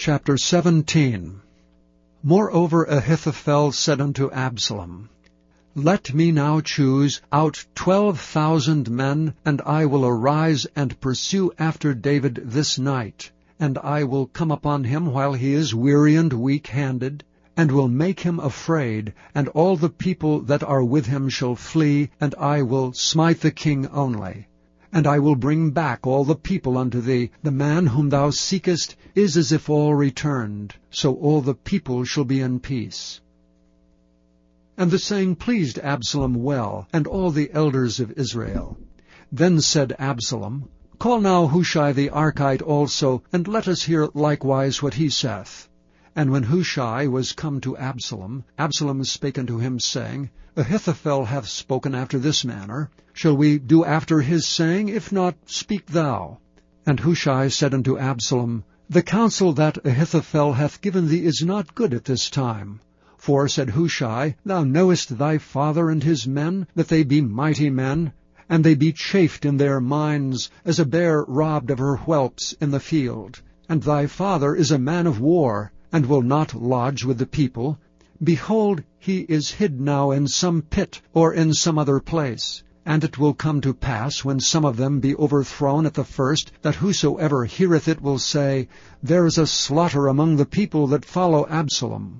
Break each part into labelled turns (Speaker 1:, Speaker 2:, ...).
Speaker 1: Chapter 17. Moreover Ahithophel said unto Absalom, Let me now choose out 12,000 men, and I will arise and pursue after David this night. And I will come upon him while he is weary and weak-handed, and will make him afraid, and all the people that are with him shall flee, and I will smite the king only. And I will bring back all the people unto thee. The man whom thou seekest is as if all returned, so all the people shall be in peace. And the saying pleased Absalom well, and all the elders of Israel. Then said Absalom, Call now Hushai the Archite also, and let us hear likewise what he saith. And when Hushai was come to Absalom, Absalom spake unto him, saying, Ahithophel hath spoken after this manner. Shall we do after his saying? If not, speak thou. And Hushai said unto Absalom, The counsel that Ahithophel hath given thee is not good at this time. For, said Hushai, Thou knowest thy father and his men, that they be mighty men, and they be chafed in their minds, as a bear robbed of her whelps in the field. And thy father is a man of war, and will not lodge with the people. Behold, he is hid now in some pit, or in some other place. And it will come to pass, when some of them be overthrown at the first, that whosoever heareth it will say, There is a slaughter among the people that follow Absalom.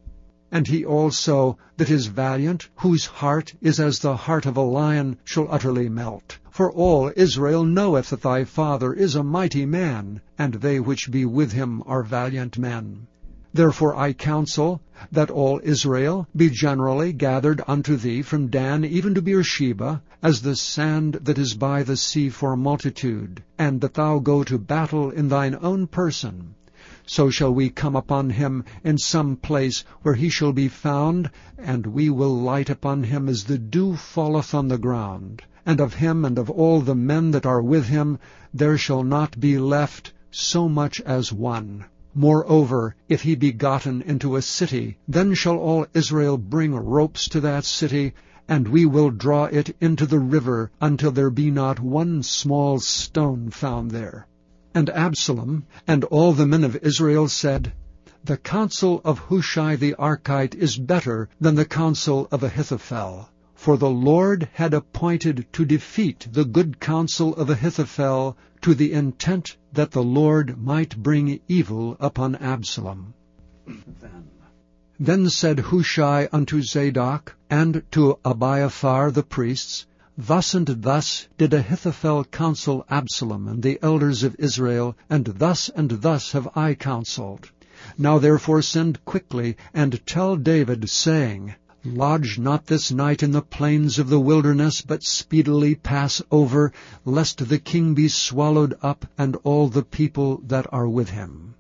Speaker 1: And he also that is valiant, whose heart is as the heart of a lion, shall utterly melt. For all Israel knoweth that thy father is a mighty man, and they which be with him are valiant men. Therefore I counsel that all Israel be generally gathered unto thee from Dan even to Beersheba, as the sand that is by the sea for multitude, and that thou go to battle in thine own person. So shall we come upon him in some place where he shall be found, and we will light upon him as the dew falleth on the ground. And of him and of all the men that are with him there shall not be left so much as one. Moreover, if he be gotten into a city, then shall all Israel bring ropes to that city, and we will draw it into the river until there be not one small stone found there. And Absalom and all the men of Israel said, The counsel of Hushai the Archite is better than the counsel of Ahithophel. For the Lord had appointed to defeat the good counsel of Ahithophel, to the intent that the Lord might bring evil upon Absalom. Then said Hushai unto Zadok and to Abiathar the priests, Thus and thus did Ahithophel counsel Absalom and the elders of Israel, and thus have I counselled. Now therefore send quickly, and tell David, saying, Lodge not this night in the plains of the wilderness, but speedily pass over, lest the king be swallowed up, and all the people that are with him.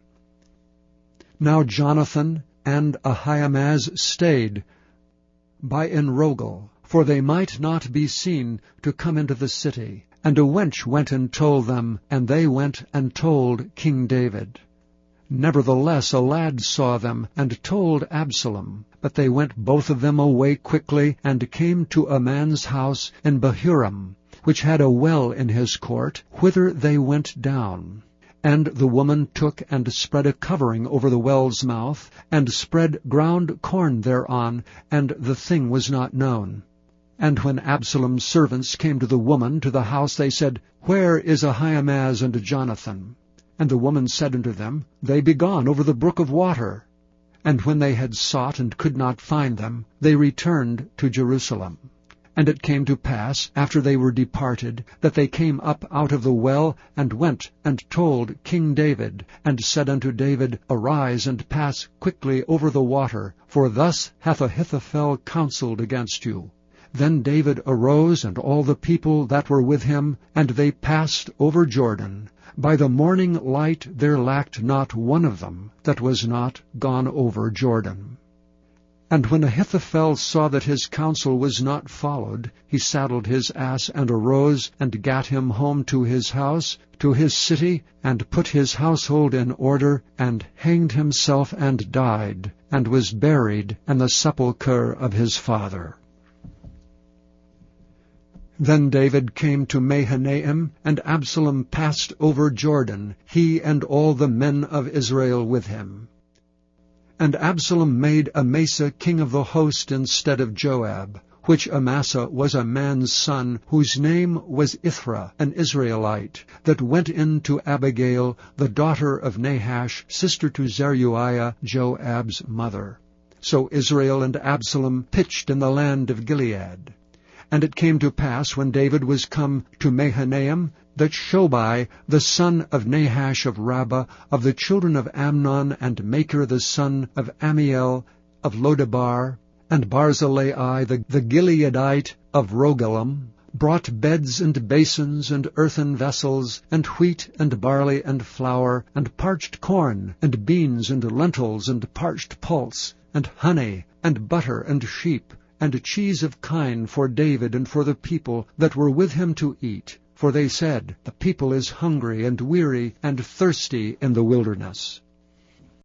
Speaker 1: Now Jonathan and Ahimaaz stayed by Enrogel, for they might not be seen to come into the city. And a wench went and told them, and they went and told King David. Nevertheless a lad saw them, and told Absalom. But they went both of them away quickly, and came to a man's house in Bahurim, which had a well in his court, whither they went down. And the woman took and spread a covering over the well's mouth, and spread ground corn thereon, and the thing was not known. And when Absalom's servants came to the woman to the house, they said, Where is Ahimaaz and Jonathan? And the woman said unto them, They be gone over the brook of water. And when they had sought and could not find them, they returned to Jerusalem. And it came to pass, after they were departed, that they came up out of the well, and went and told King David, and said unto David, Arise and pass quickly over the water, for thus hath Ahithophel counselled against you. Then David arose, and all the people that were with him, and they passed over Jordan. By the morning light there lacked not one of them that was not gone over Jordan. And when Ahithophel saw that his counsel was not followed, he saddled his ass, and arose, and gat him home to his house, to his city, and put his household in order, and hanged himself, and died, and was buried in the sepulchre of his father. Then David came to Mahanaim, and Absalom passed over Jordan, he and all the men of Israel with him. And Absalom made Amasa king of the host instead of Joab, which Amasa was a man's son, whose name was Ithra, an Israelite, that went in to Abigail, the daughter of Nahash, sister to Zeruiah, Joab's mother. So Israel and Absalom pitched in the land of Gilead. And it came to pass, when David was come to Mahanaim, that Shobai, the son of Nahash of Rabbah, of the children of Amnon, and Machir the son of Ammiel of Lodebar, and Barzillai the Gileadite of Rogelim, brought beds and basins and earthen vessels, and wheat and barley and flour, and parched corn, and beans and lentils, and parched pulse, and honey, and butter, and sheep, and cheese of kine for David and for the people that were with him to eat. For they said, The people is hungry and weary and thirsty in the wilderness.